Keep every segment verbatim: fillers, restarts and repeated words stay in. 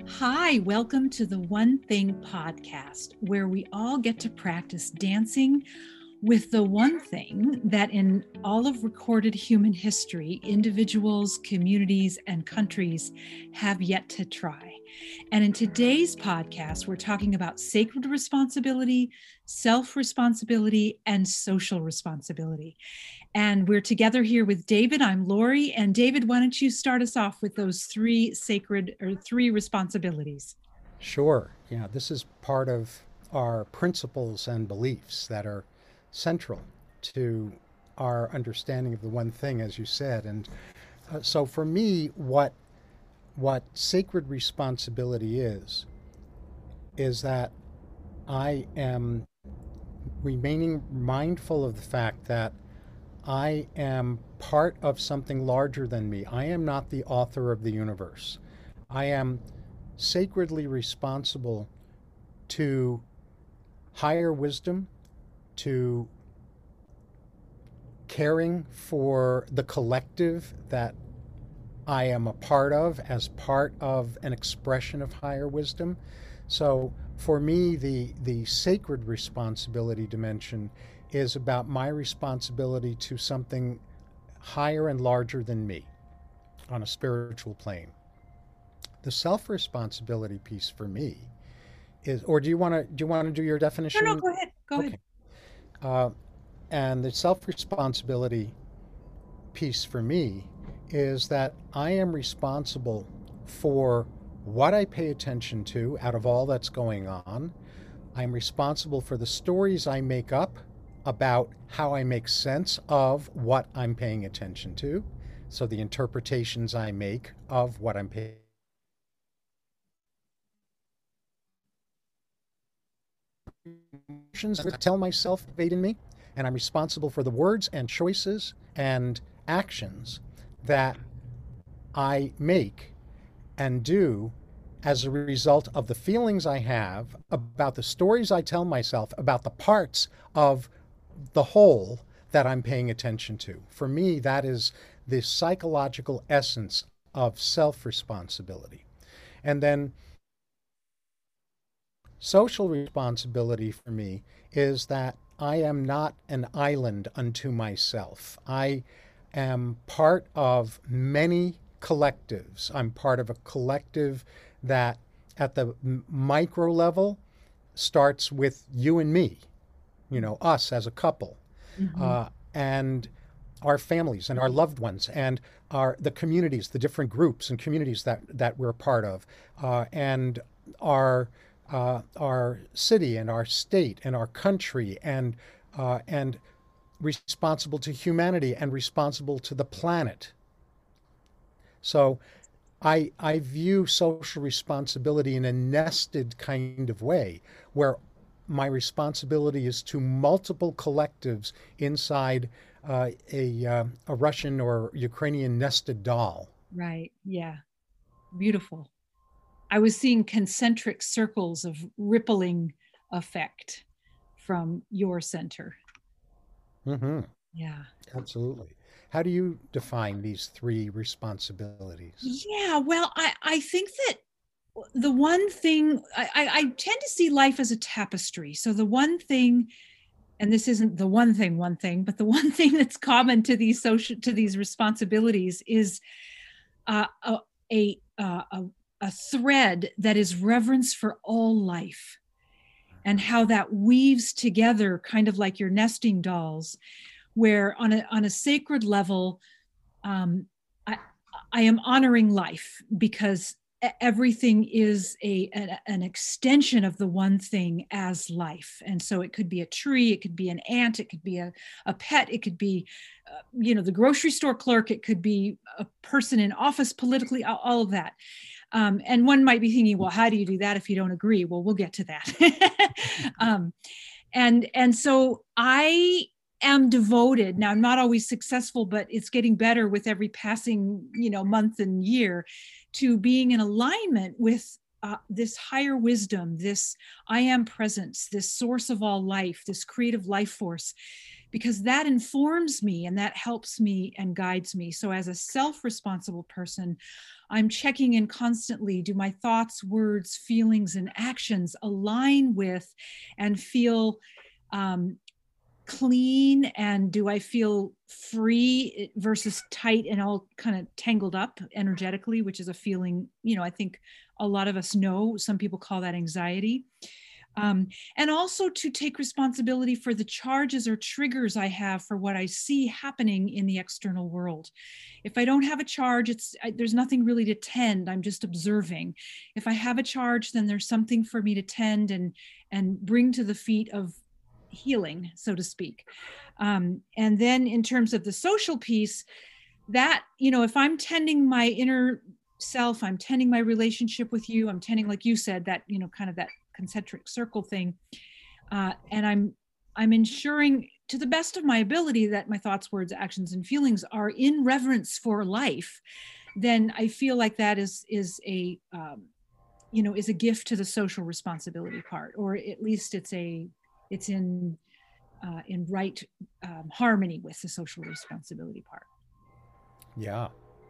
Hi, welcome to the One Thing podcast, where we all get to practice dancing with the one thing that in all of recorded human history, individuals, communities, and countries have yet to try. And in today's podcast, we're talking about sacred responsibility, self-responsibility, and social responsibility. And we're together here with David. I'm Lori. And David, why don't you start us off with those three sacred or three responsibilities? Sure. Yeah, this is part of our principles and beliefs that are central to our understanding of the one thing, as you said. And uh, so, for me, what what sacred responsibility is is that I am remaining mindful of the fact that I am part of something larger than me. I am not the author of the universe. I am sacredly responsible to higher wisdom, to caring for the collective that I am a part of as part of an expression of higher wisdom. So for me, the, the sacred responsibility dimension is about my responsibility to something higher and larger than me on a spiritual plane. The self responsibility piece for me is, or do you want to do you want to do your No, no, definition? go ahead. Go ahead. Okay. Uh, and the self responsibility piece for me is that I am responsible for what I pay attention to out of all that's going on. I'm responsible for the stories I make up about how I make sense of what I'm paying attention to. So the interpretations I make of what I'm paying that tell myself evade in me, and I'm responsible for the words and choices and actions that I make and do as a result of the feelings I have about the stories I tell myself about the parts of the whole that I'm paying attention to. For me, that is the psychological essence of self responsibility. And then social responsibility for me is that I am not an island unto myself. I am part of many collectives. I'm part of a collective that, at the micro level, starts with you and me, you know, us as a couple, Mhm. uh, and our families and our loved ones and our the communities, the different groups and communities that that we're part of, uh, and our uh, our city and our state and our country and uh, and responsible to humanity and responsible to the planet. So I I view social responsibility in a nested kind of way where my responsibility is to multiple collectives inside uh, a uh, a Russian or Ukrainian nested doll. Right. Yeah. Beautiful. I was seeing concentric circles of rippling effect from your center. Hmm. Yeah. Absolutely. How do you define these three responsibilities? Yeah. Well, I, I think that the one thing I, I, I tend to see life as a tapestry. So the one thing, and this isn't the one thing, one thing, but the one thing that's common to these social to these responsibilities is uh, a a, uh, a a thread that is reverence for all life and how that weaves together, kind of like your nesting dolls, where on a on a sacred level, um, I, I am honoring life because e- everything is a an, an extension of the one thing as life. And so it could be a tree, it could be an ant, it could be a, a pet, it could be uh, you know the grocery store clerk, it could be a person in office politically, all, all of that. Um, and one might be thinking, well, how do you do that if you don't agree? Well, we'll get to that. um, and and so I am devoted now. I'm not always successful, but it's getting better with every passing you know month and year, to being in alignment with uh, this higher wisdom, this I am presence, this source of all life, this creative life force, because that informs me and that helps me and guides me. So as a self-responsible person, I'm checking in constantly. Do my thoughts, words, feelings, and actions align with and feel um, clean? And do I feel free versus tight and all kind of tangled up energetically, which is a feeling, you know, I think a lot of us know. Some people call that anxiety. Um, and also to take responsibility for the charges or triggers I have for what I see happening in the external world. If I don't have a charge, it's I, there's nothing really to tend. I'm just observing. If I have a charge, then there's something for me to tend and and bring to the feet of healing, so to speak. Um, and then in terms of the social piece, that, you know, if I'm tending my inner self, I'm tending my relationship with you, I'm tending, like you said, that, you know, kind of that concentric circle thing. Uh, and I'm, I'm ensuring to the best of my ability that my thoughts, words, actions, and feelings are in reverence for life. Then I feel like that is, is a, um, you know, is a gift to the social responsibility part, or at least it's a, it's in, uh, in right um, harmony with the social responsibility part. Yeah.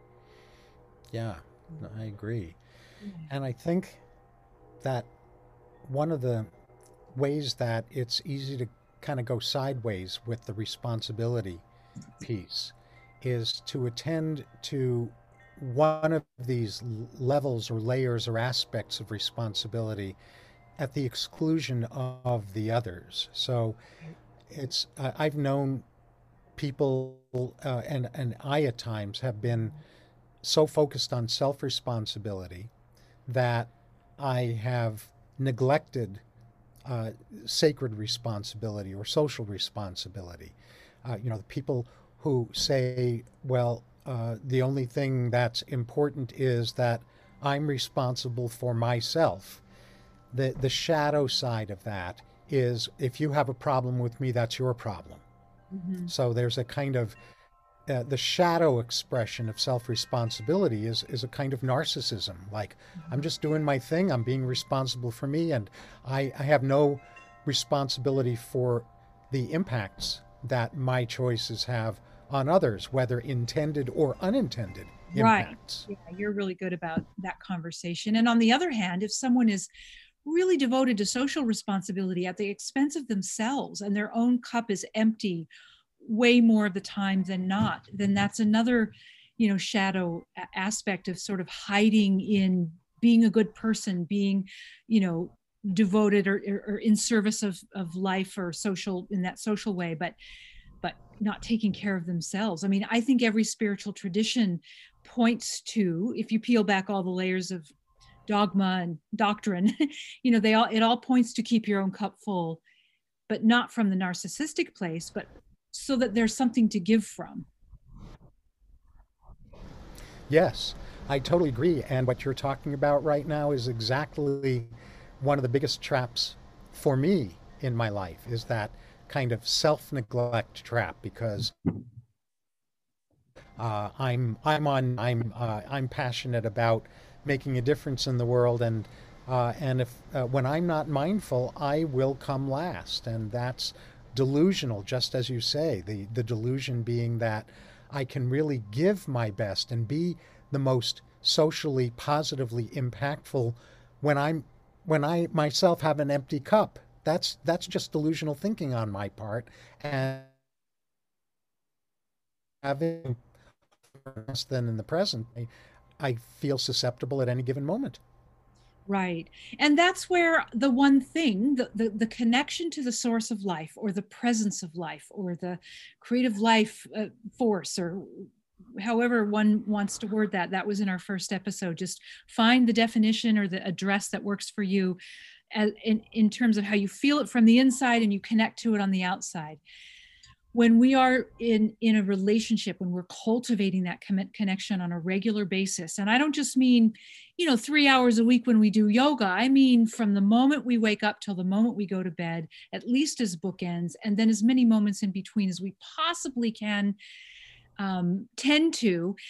Yeah, no, I agree. Yeah. And I think that one of the ways that it's easy to kind of go sideways with the responsibility piece is to attend to one of these levels or layers or aspects of responsibility at the exclusion of the others. So it's uh, I've known people uh, and and I at times have been so focused on self responsibility that I have neglected uh, sacred responsibility or social responsibility. Uh, you know, the people who say, well, uh, the only thing that's important is that I'm responsible for myself. The, the shadow side of that is if you have a problem with me, that's your problem. Mm-hmm. So there's a kind of uh, the shadow expression of self-responsibility is is a kind of narcissism. Like, I'm just doing my thing, I'm being responsible for me, and I, I have no responsibility for the impacts that my choices have on others, whether intended or unintended Right. impacts. Yeah, you're really good about that conversation. And on the other hand, if someone is really devoted to social responsibility at the expense of themselves and their own cup is empty way more of the time than not, then that's another, you know, shadow aspect of sort of hiding in being a good person, being, you know, devoted or, or, or in service of, of life or social in that social way, but but not taking care of themselves. I mean, I think every spiritual tradition points to, if you peel back all the layers of dogma and doctrine, you know, they all it all points to keep your own cup full, but not from the narcissistic place, but so that there's something to give from. Yes, I totally agree. And what you're talking about right now is exactly one of the biggest traps for me in my life is that kind of self-neglect trap because uh, I'm I'm on I'm uh, I'm passionate about making a difference in the world, and uh, and if uh, when I'm not mindful, I will come last, and that's delusional, just as you say. The the delusion being that I can really give my best and be the most socially positively impactful when I'm when I myself have an empty cup. That's that's just delusional thinking on my part, and having less than in the present, I, I feel susceptible at any given moment. Right. And that's where the one thing, the, the, the connection to the source of life or the presence of life or the creative life uh, force, or however one wants to word that, that was in our first episode. Just find the definition or the address that works for you as, in, in terms of how you feel it from the inside and you connect to it on the outside. When we are in in a relationship, when we're cultivating that connection on a regular basis, and I don't just mean, you know, three hours a week when we do yoga, I mean from the moment we wake up till the moment we go to bed, at least as bookends, and then as many moments in between as we possibly can um, tend to.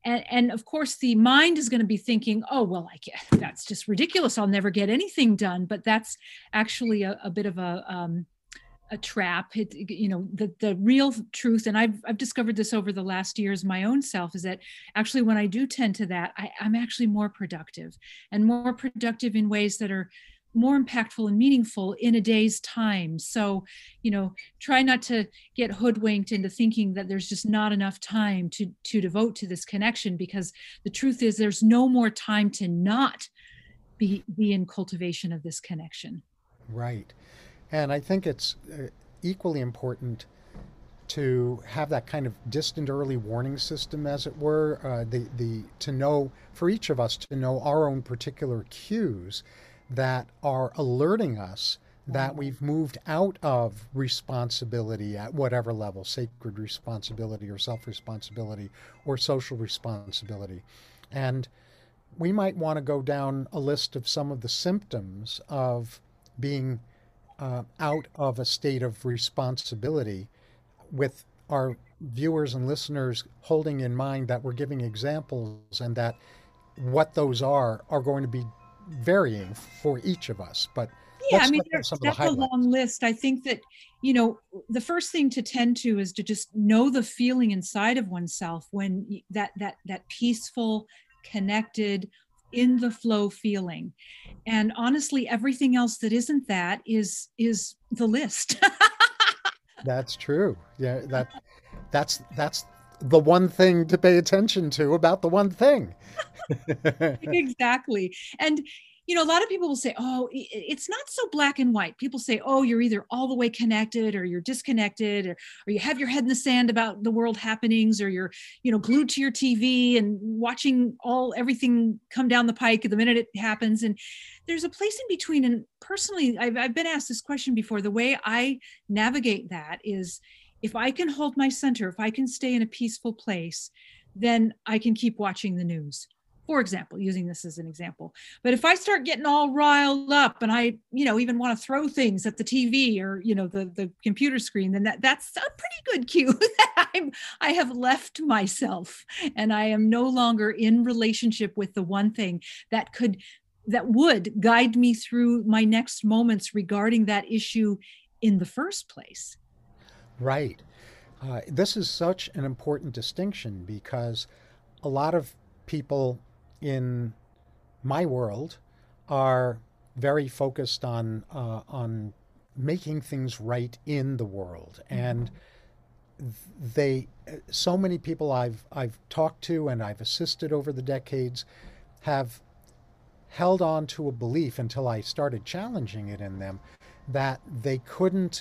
And, and of course, the mind is going to be thinking, oh, well, I can't, that's just ridiculous. I'll never get anything done. But that's actually a, a bit of a, um, a trap. It, you know, the, the real truth, and I've, I've discovered this over the last years, my own self, is that actually when I do tend to that, I, I'm actually more productive and more productive in ways that are more impactful and meaningful in a day's time. So, you know, try not to get hoodwinked into thinking that there's just not enough time to, to devote to this connection, because the truth is there's no more time to not be, be in cultivation of this connection. Right. And I think it's uh, equally important to have that kind of distant early warning system, as it were, uh, the, the, to know, for each of us to know our own particular cues that are alerting us that we've moved out of responsibility at whatever level, sacred responsibility or self-responsibility or social responsibility. And we might want to go down a list of some of the symptoms of being uh, out of a state of responsibility, with our viewers and listeners holding in mind that we're giving examples, and that what those are are going to be varying for each of us. But yeah, I mean, that's a long list. I think that, you know, the first thing to tend to is to just know the feeling inside of oneself when that that that peaceful, connected, in the flow feeling. And honestly, everything else that isn't that is is the list. That's true. Yeah, that that's that's the one thing to pay attention to about the one thing. Exactly. And, you know, a lot of people will say, oh, it's not so black and white. People say, oh, you're either all the way connected or you're disconnected, or, or you have your head in the sand about the world happenings, or you're, you know, glued to your T V and watching all everything come down the pike the minute it happens. And there's a place in between. And personally, I've, I've been asked this question before. The way I navigate that is, if I can hold my center, if I can stay in a peaceful place, then I can keep watching the news. For example, using this as an example. But if I start getting all riled up and I, you know, even want to throw things at the T V or, you know, the, the computer screen, then that, that's a pretty good cue that I'm, I have left myself and I am no longer in relationship with the one thing that could, that would guide me through my next moments regarding that issue in the first place. Right. Uh, this is such an important distinction, because a lot of people in my world are very focused on uh, on making things right in the world, and they so many people I've I've talked to and I've assisted over the decades have held on to a belief, until I started challenging it in them, that they couldn't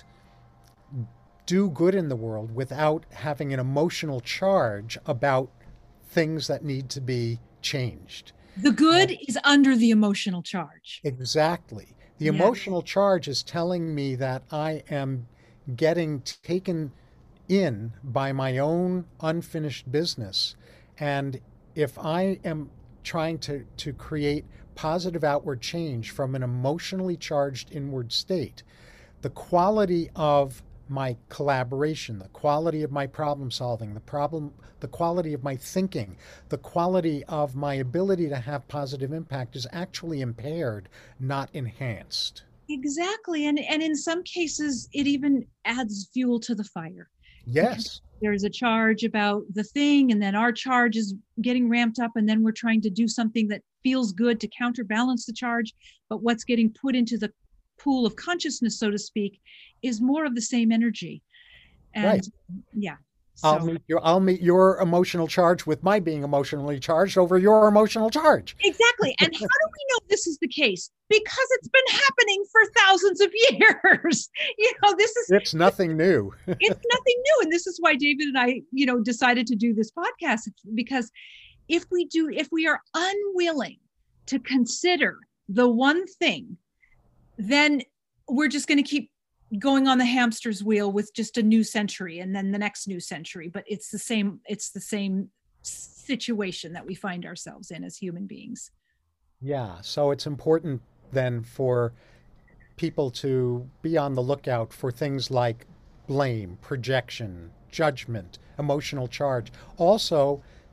do good in the world without having an emotional charge about things that need to be changed. The good uh, is under the emotional charge. Exactly. The yeah. emotional charge is telling me that I am getting taken in by my own unfinished business. And if I am trying to, to create positive outward change from an emotionally charged inward state, the quality of my collaboration, the quality of my problem solving, the problem, the quality of my thinking, the quality of my ability to have positive impact is actually impaired, not enhanced. Exactly. And, and in some cases, it even adds fuel to the fire. Yes. There's a charge about the thing, and then our charge is getting ramped up, and then we're trying to do something that feels good to counterbalance the charge. But what's getting put into the pool of consciousness, so to speak, is more of the same energy. And right. yeah. So. I'll meet your I'll meet your emotional charge with my being emotionally charged over your emotional charge. Exactly. And how do we know this is the case? Because it's been happening for thousands of years. You know, this is it's nothing new. It's nothing new. And this is why David and I, you know, decided to do this podcast, because if we do, if we are unwilling to consider the one thing, then we're just going to keep going on the hamster's wheel with just a new century and then the next new century. But it's the same, it's the same situation that we find ourselves in as human beings. Yeah. So it's important then for people to be on the lookout for things like blame, projection, judgment, emotional charge. Also,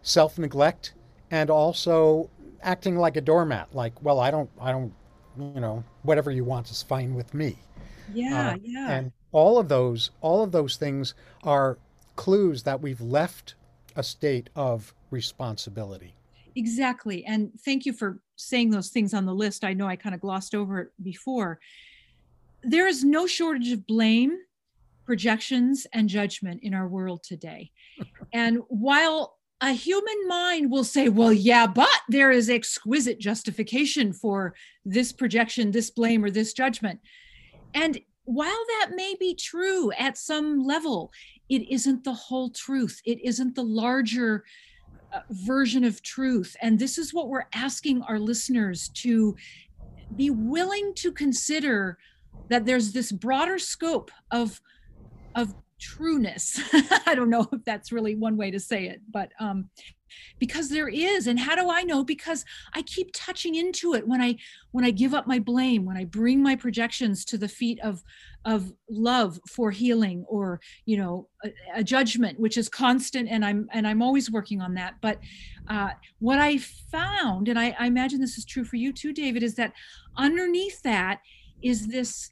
self-neglect, and also acting like a doormat, like, well, I don't, I don't, you know, whatever you want is fine with me. Uh, Yeah, yeah. and all of those, all of those things are clues that we've left a state of responsibility. Exactly. And thank you for saying those things on the list. I know I kind of glossed over it before. There is no shortage of blame, projections, and judgment in our world today. And while a human mind will say, well, yeah, but there is exquisite justification for this projection, this blame, or this judgment. And while that may be true at some level, it isn't the whole truth. It isn't the larger uh, version of truth. And this is what we're asking our listeners to be willing to consider, that there's this broader scope of of trueness. I don't know if that's really one way to say it, but um, because there is. And how do I know? Because I keep touching into it when I when I give up my blame, when I bring my projections to the feet of of love for healing, or you know, a, a judgment which is constant, and I'm and I'm always working on that. But uh, what I found, and I, I imagine this is true for you too, David, is that underneath that is this,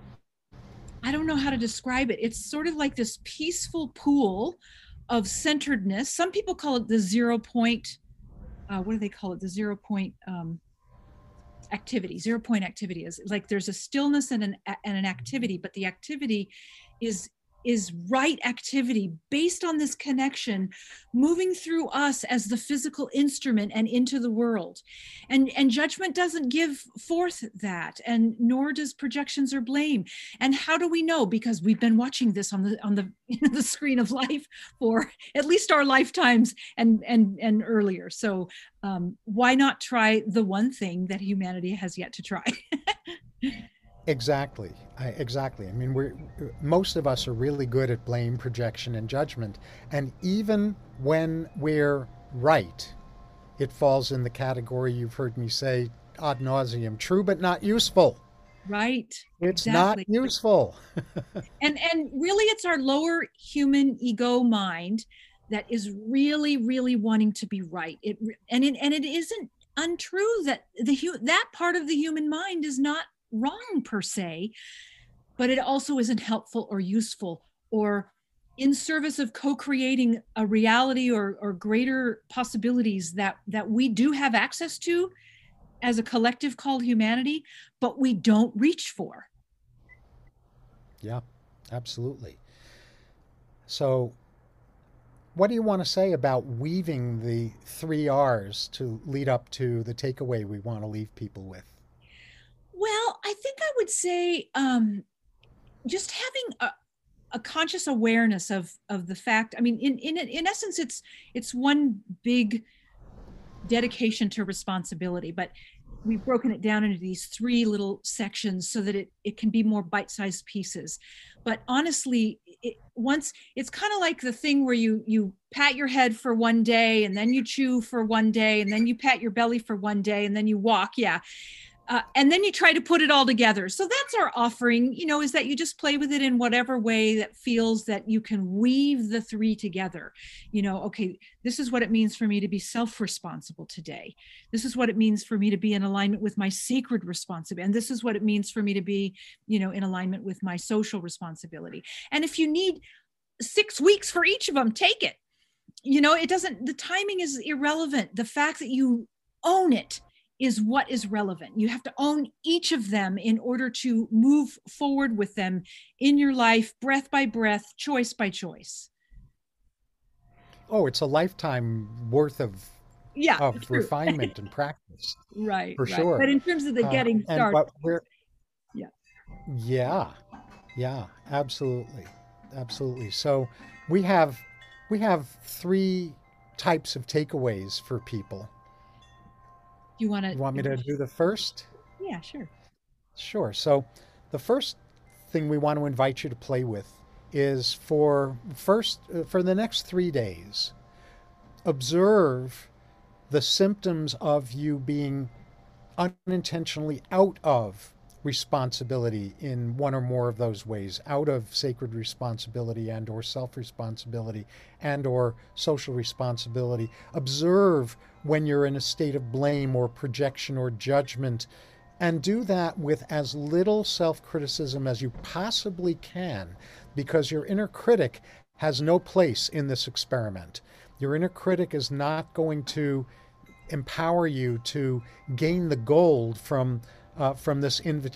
I don't know how to describe it. It's sort of like this peaceful pool of centeredness. Some people call it the zero point, uh, what do they call it? The zero point um, activity. Zero point activity is like there's a stillness and an and an activity, but the activity is is right activity based on this connection moving through us as the physical instrument and into the world. And, and judgment doesn't give forth that, and nor does projections or blame. And how do we know? Because we've been watching this on the on the, you know, the screen of life for at least our lifetimes and and and earlier. So um, why not try the one thing that humanity has yet to try? Exactly. I, exactly. I mean, we're most of us are really good at blame, projection, and judgment. And even when we're right, it falls in the category you've heard me say ad nauseum: true but not useful. Right. It's not Exactly. useful. And and really, it's our lower human ego mind that is really, really wanting to be right. It and it and it isn't untrue that the that part of the human mind is not wrong per se, but it also isn't helpful or useful or in service of co-creating a reality or, or greater possibilities that that we do have access to as a collective called humanity, but we don't reach for. Yeah, absolutely. So, what do you want to say about weaving the three R's to lead up to the takeaway we want to leave people with? Well, I think I would say um, just having a, a conscious awareness of of the fact. I mean, in in in essence, it's it's one big dedication to responsibility, but we've broken it down into these three little sections so that it, it can be more bite-sized pieces. But honestly, it, once it's kind of like the thing where you you pat your head for one day, and then you chew for one day, and then you pat your belly for one day, and then you walk. Yeah. Uh, and then you try to put it all together. So that's our offering, you know, is that you just play with it in whatever way that feels that you can weave the three together. You know, okay, this is what it means for me to be self-responsible today. This is what it means for me to be in alignment with my sacred responsibility. And this is what it means for me to be, you know, in alignment with my social responsibility. And if you need six weeks for each of them, take it. You know, it doesn't, the timing is irrelevant. The fact that you own it is what is relevant. You have to own each of them in order to move forward with them in your life, breath by breath, choice by choice. Oh, it's a lifetime worth of Yeah, of true. refinement and practice, Right, for right. sure. But in terms of the Uh, getting and started, but we're yeah. yeah, yeah, absolutely, absolutely. So we have we have three types of takeaways for people. You want to? You want me to do the first? Yeah, sure. Sure. So the first thing we want to invite you to play with is for first uh, for the next three days, observe the symptoms of you being unintentionally out of responsibility in one or more of those ways, out of sacred responsibility and or self-responsibility and or social responsibility. Observe when you're in a state of blame or projection or judgment, and do that with as little self-criticism as you possibly can, because your inner critic has no place in this experiment. Your inner critic is not going to empower you to gain the gold from uh, from this invitation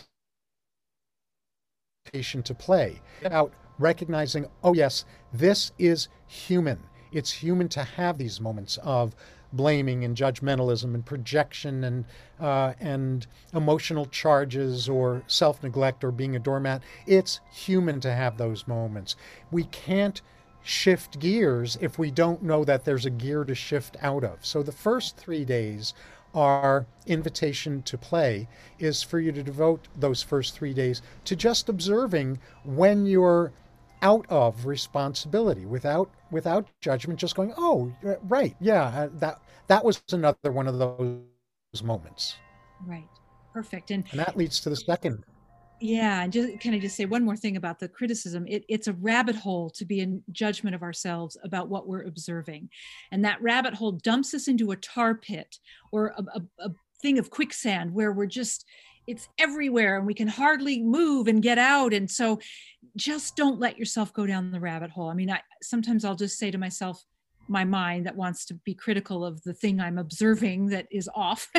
to play. About recognizing, oh yes, this is human. It's human to have these moments of blaming and judgmentalism and projection and uh, and emotional charges or self-neglect or being a doormat. It's human to have those moments. We can't shift gears if we don't know that there's a gear to shift out of. So the first three days, our invitation to play is for you to devote those first three days to just observing when you're out of responsibility, without without judgment, just going, oh, right, yeah, that that was another one of those moments. Right. Perfect. And And that leads to the second. yeah, and just can I just say one more thing about the criticism? It, it's a rabbit hole to be in judgment of ourselves about what we're observing. And that rabbit hole dumps us into a tar pit or a, a, a thing of quicksand where we're just, it's everywhere and we can hardly move and get out. And so just don't let yourself go down the rabbit hole. I mean, I sometimes I'll just say to myself, my mind that wants to be critical of the thing I'm observing that is off.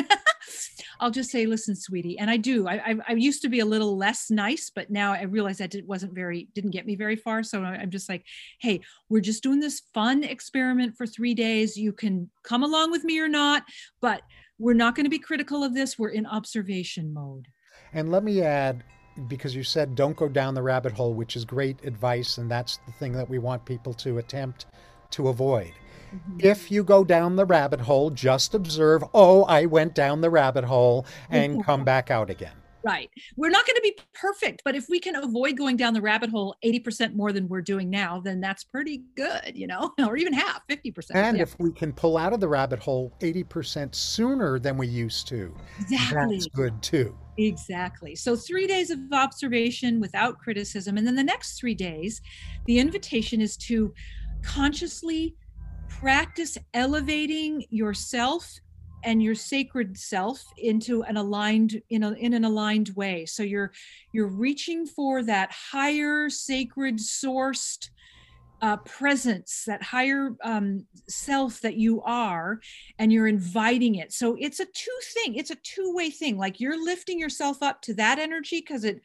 I'll just say, listen, sweetie. And I do, I, I, I used to be a little less nice, but now I realize that it wasn't very, didn't get me very far. So I'm just like, hey, we're just doing this fun experiment for three days. You can come along with me or not, but we're not going to be critical of this. We're in observation mode. And let me add, because you said don't go down the rabbit hole, which is great advice. And that's the thing that we want people to attempt to avoid. Mm-hmm. If you go down the rabbit hole, just observe, oh, I went down the rabbit hole, and come back out again. Right. We're not going to be perfect, but if we can avoid going down the rabbit hole eighty percent more than we're doing now, then that's pretty good, you know, or even half, fifty percent. And yeah. if we can pull out of the rabbit hole eighty percent sooner than we used to, exactly. That's good too. Exactly. So three days of observation without criticism. And then the next three days, the invitation is to consciously practice elevating yourself and your sacred self into an aligned in a, in an aligned way. So you're you're reaching for that higher sacred sourced uh, presence, that higher um, self that you are, and you're inviting it. So it's a two thing. It's a two-way thing. Like you're lifting yourself up to that energy because it,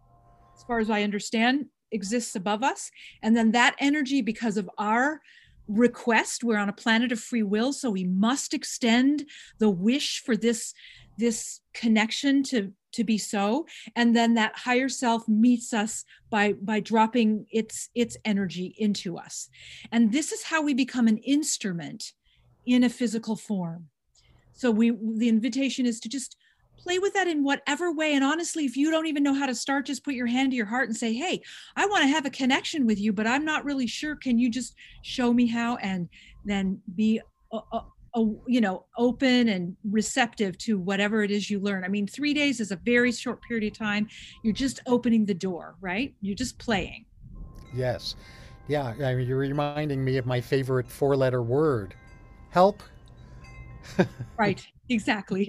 as far as I understand, exists above us, and then that energy, because of our request, we're on a planet of free will, so we must extend the wish for this this connection to to be so, and then that higher self meets us by by dropping its its energy into us. And this is how we become an instrument in a physical form. So we the invitation is to just play with that in whatever way. And honestly, if you don't even know how to start, just put your hand to your heart and say, hey, I want to have a connection with you, but I'm not really sure. Can you just show me how? And then be, uh, uh, uh, you know, open and receptive to whatever it is you learn. I mean, three days is a very short period of time. You're just opening the door, right? You're just playing. Yes. Yeah. I mean, you're reminding me of my favorite four-letter word, help. Right. Exactly.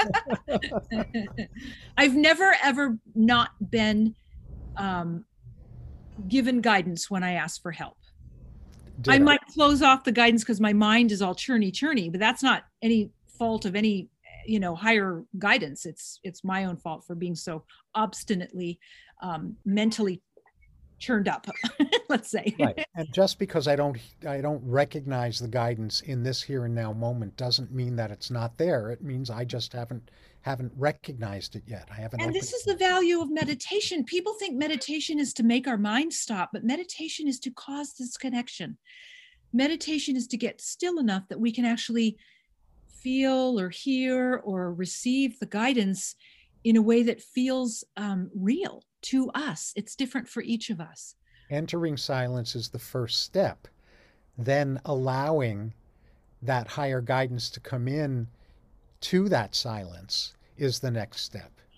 I've never, ever not been um, given guidance when I ask for help. Ditto. I might close off the guidance because my mind is all churny, churny, but that's not any fault of any, you know, higher guidance. It's, it's my own fault for being so obstinately, um, mentally churned up, let's say. Right. And just because I don't I don't recognize the guidance in this here and now moment doesn't mean that it's not there. It means I just haven't haven't recognized it yet. I haven't. And this is the value of meditation. People think meditation is to make our mind stop, but meditation is to cause this connection. Meditation is to get still enough that we can actually feel or hear or receive the guidance in a way that feels um, real to us. It's different for each of us. Entering silence is the first step. Then allowing that higher guidance to come in to that silence is the next step.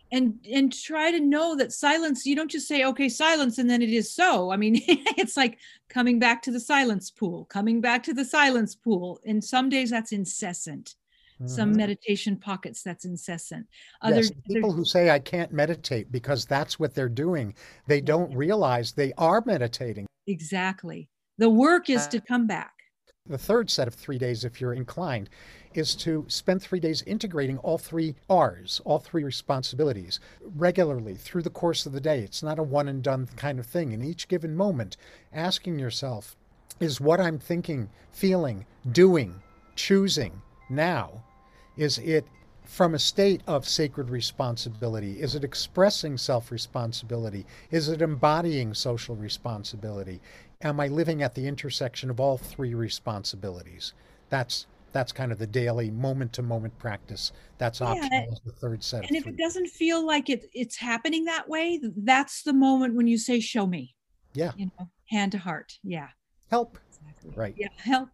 and and try to know that silence, you don't just say, okay, silence, and then it is so. I mean, it's like coming back to the silence pool, coming back to the silence pool. And some days that's incessant. Some Mhm. meditation pockets, that's incessant. Other, Yes, people who say I can't meditate because that's what they're doing, they don't realize they are meditating. exactly. The work is to come back. The third set of three days, if you're inclined, is to spend three days integrating all three R's, all three responsibilities, regularly through the course of the day. It's not a one and done kind of thing. In each given moment, asking yourself, is what I'm thinking, feeling, doing, choosing now, is it from a state of sacred responsibility? Is it expressing self-responsibility? Is it embodying social responsibility? Am I living at the intersection of all three responsibilities? That's that's kind of the daily moment-to-moment practice. That's Yeah. optional as the third set of And if three. it doesn't feel like it, it's happening that way, that's the moment when you say, show me, Yeah, you know, hand to heart. Yeah, help. exactly. Right. Yeah, help.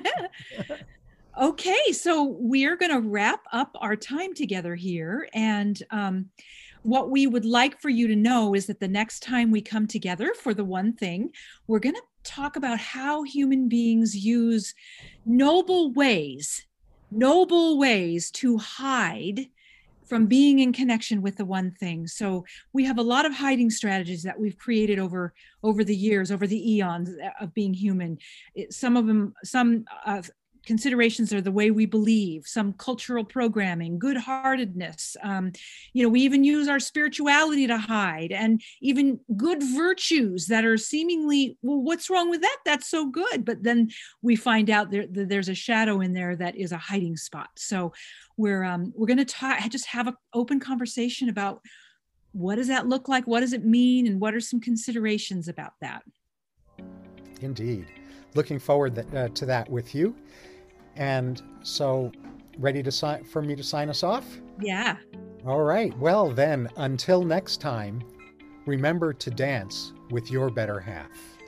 Okay, so we're going to wrap up our time together here. And um, what we would like for you to know is that the next time we come together for the one thing, we're going to talk about how human beings use noble ways, noble ways to hide from being in connection with the one thing. So we have a lot of hiding strategies that we've created over over the years, over the eons of being human. It, some of them, some uh, considerations are the way we believe, some cultural programming, good-heartedness. Um, you know, we even use our spirituality to hide, and even good virtues that are seemingly, well, what's wrong with that? That's so good. But then we find out there, there's a shadow in there that is a hiding spot. So we're um, we're going to talk, just have an open conversation about what does that look like, what does it mean, and what are some considerations about that. Indeed. Looking forward th- uh, to that with you. And so, ready to sign for me to sign us off? Yeah. All right. Well, then, until next time, remember to dance with your better half.